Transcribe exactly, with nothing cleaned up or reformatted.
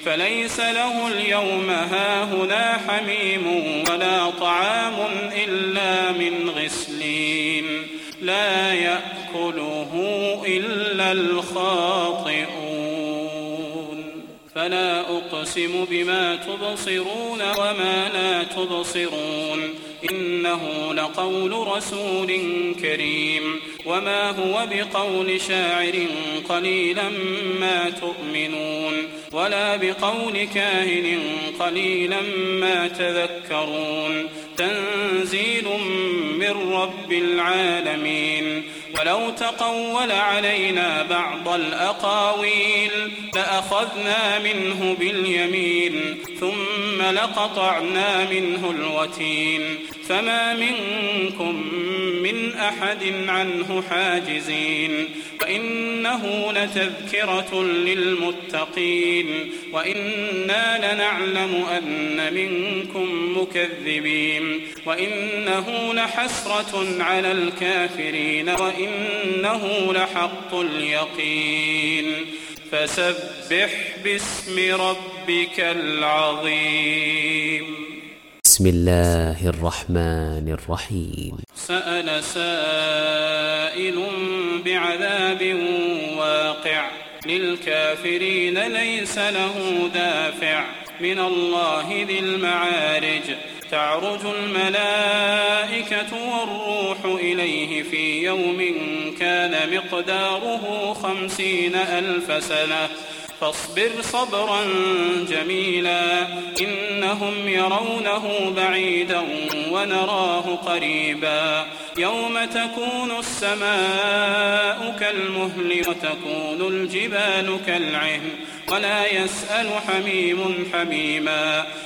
فليس له اليوم هاهنا حميم ولا طعام إلا من غسلين لا يأكله إلا الخاطئون فلا أقسم بما تبصرون وما لا تبصرون إنه لقول رسول كريم وما هو بقول شاعر قليلا ما تؤمنون ولا بقول كاهن قليلا ما تذكرون تنزيل من رب العالمين ولو تقول علينا بعض الأقاويل لأخذنا منه باليمين ثم لقطعنا منه الوتين فما منكم من أحد عنه حاجزين وإنه لتذكرة للمتقين وإنا لنعلم أن منكم مكذبين وإنه لحسرة على الكافرين وإنه لحق اليقين فسبح باسم ربك العظيم. بسم الله الرحمن الرحيم. سأل سائل بعذاب واقع للكافرين ليس له دافع من الله ذي المعارج تعرج الملائكة والروح إليه في يوم كان مقداره خمسين ألف سنة فاصبر صبرا جميلا إنهم يرونه بعيدا ونراه قريبا يوم تكون السماء كالمهل وتكون الجبال كالعهن ولا يسأل حميم حميما